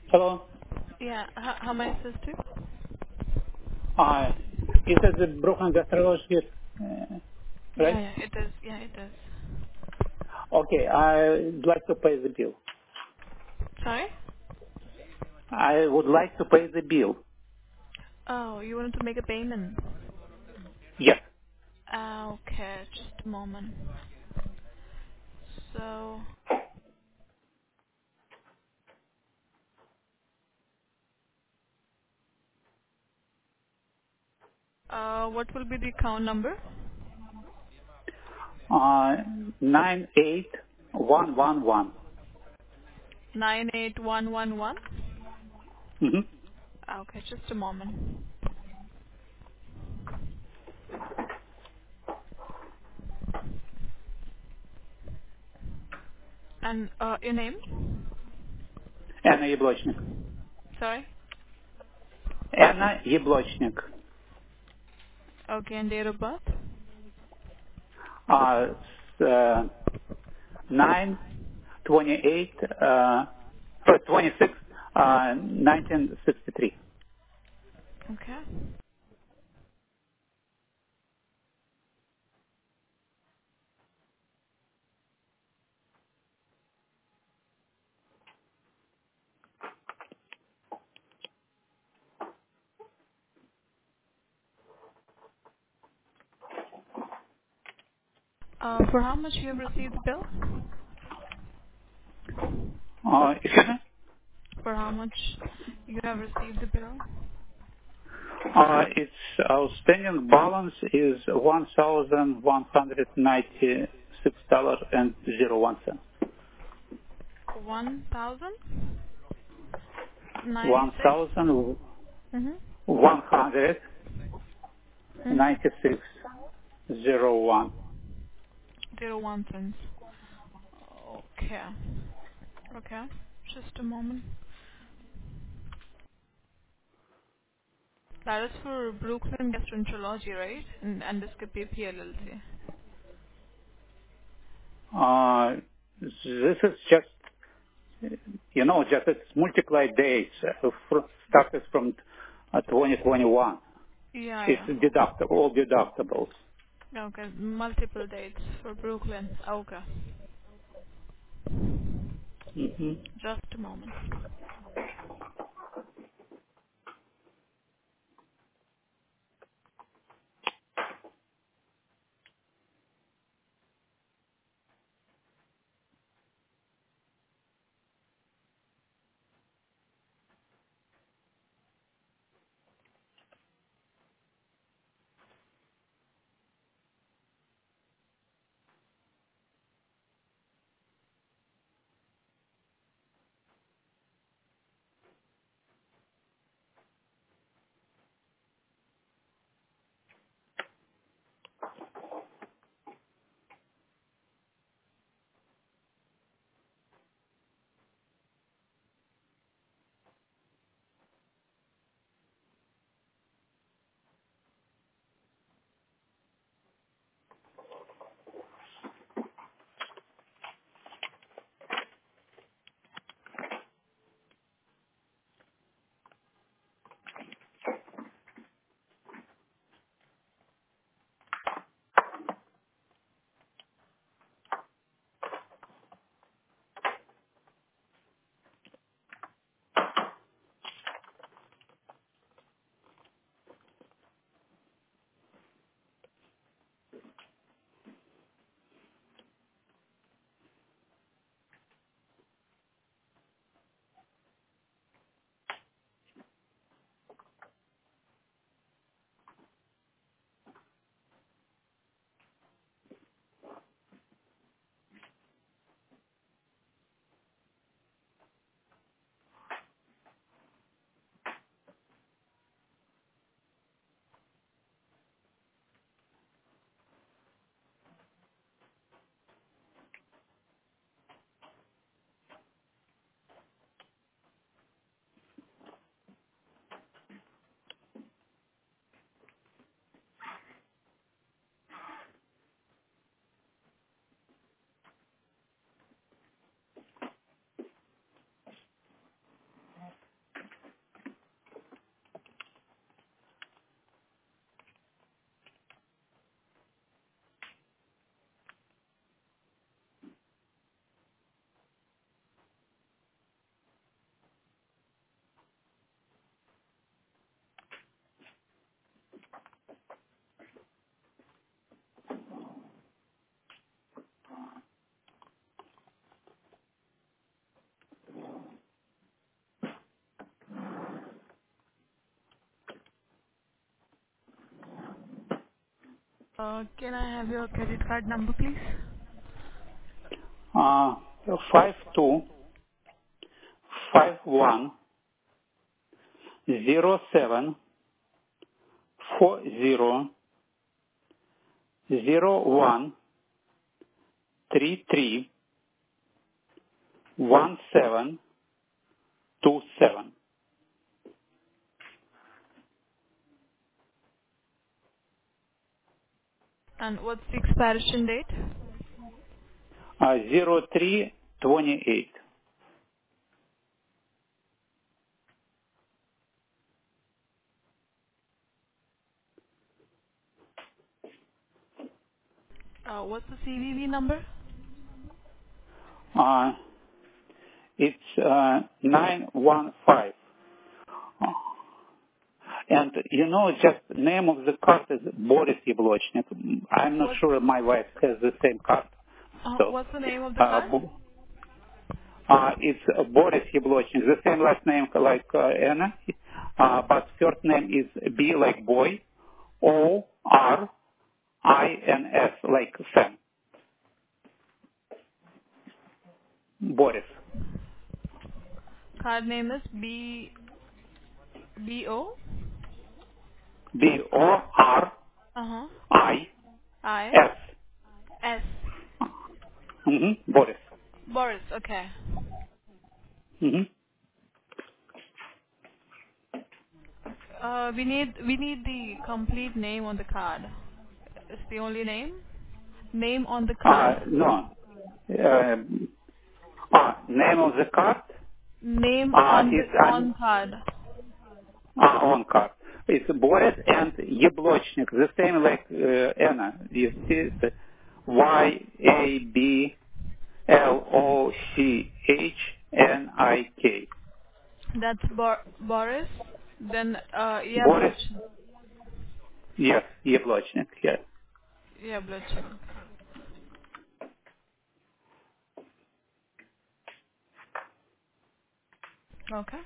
Hello. Yeah. How may I assist you? Uh, is it the Brooklyn Gastrology? Right? Yeah, yeah, it is. Yeah, it is. Okay, I'd like to pay the bill. Sorry? I would like to pay the bill. Oh, you wanted to make a payment. Yes. Okay, just a moment. So, what will be the account number? 98111. 98111. Mm-hmm. Okay, just a moment. And your name? Anna Yablочник. Sorry? Anna Yablочник. Okay, and date of birth? Uh, 9, 28, 26, 1963. Okay. For how much you have received the bill? Excuse me? For how much you have received the bill? Its outstanding balance is $1,196.01. 1,096? $1,196.01. Mm-hmm. 01 cents. Okay. Okay. Just a moment. That is for Brooklyn Gastroenterology, right? And Endoscopy PLLC. This is just, just it's multiplied dates started from 2021. Yeah, It's yeah. all deductibles. Okay. Multiple dates for Brooklyn. Okay. Hmm. Just a moment. Can I have your credit card number, please? 52 And what's the expiration date? 0328. What's the CVV number? It's 915. And just name of the card is Boris Yablochnik. I'm not What? sure my wife has the same card. So, What's the name of the card? it's Boris Yablochnik, the same last name like Anna, but first name is B like boy, Orins like Sam. Boris. Card name is BO. Boris. Uh huh. I S. Boris. Boris. Okay. Mm-hmm. We need the complete name on the card. It's the only name. Name on the card. No. Name of the card Name on is the on card. on card. It's Boris and Yablochnik, the same like Anna. You see it? Yablochnik. That's Boris. Then Boris? Yablach. Yes, Yablochnik, yes. Yablach. Okay.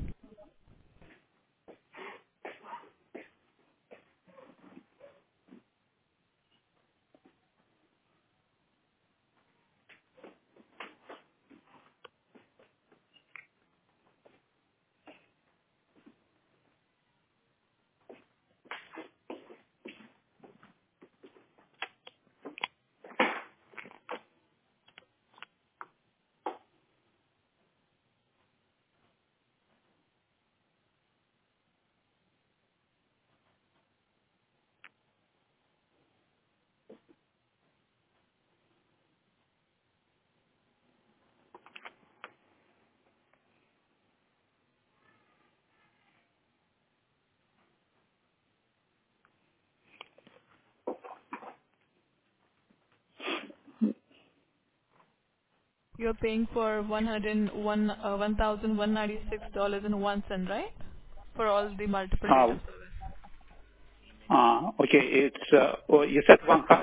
You're paying for $1,196.01, right? For all the multiple date of service. Okay, it's, you said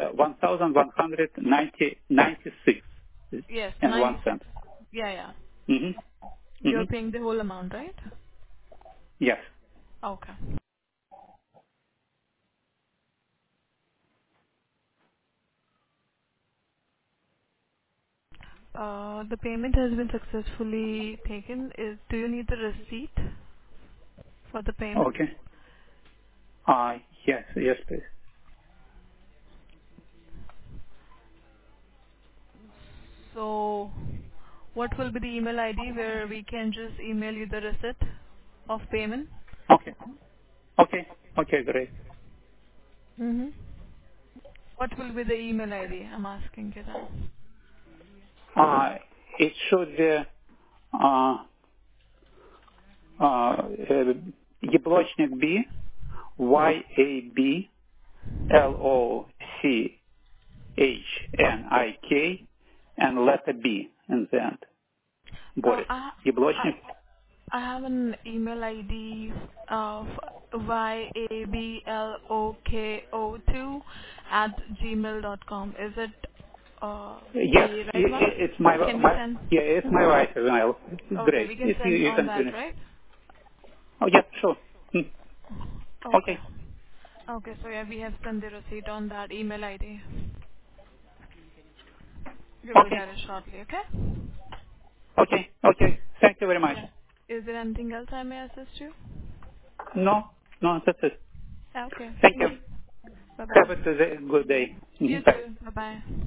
1,196 Yes, and 1 96. cent. Yeah, yeah. Mm-hmm. You're Mm-hmm. paying the whole amount, right? Yes. Okay. The payment has been successfully taken. Do you need the receipt for the payment? Okay. Yes, yes, please. So, what will be the email ID where we can just email you the receipt of payment? Okay. Okay. Okay, great. Mm-hmm. What will be the email ID? I'm asking you that. It should be, Yablochnik B, Yablocchnik, and letter B in the end. Uh, Boris. I, I, Yablochnik. I have an email ID of yabloko2 at gmail.com. Is it Yes, the right one? it's my, Can we send? yeah, it's my wife as well. It's Okay, great. we can If send you on can that, finish. right? Oh, yeah, sure. Okay. Okay. Okay, so yeah, we have sent the receipt on that email ID. You will Okay. get it shortly, okay? Okay. Okay. Thank you very much. Yeah. Is there anything else I may assist you? No, no, that's it. Yeah, okay. Thank Thank you. you. Have Bye-bye. a good day. You Bye. too. Bye-bye.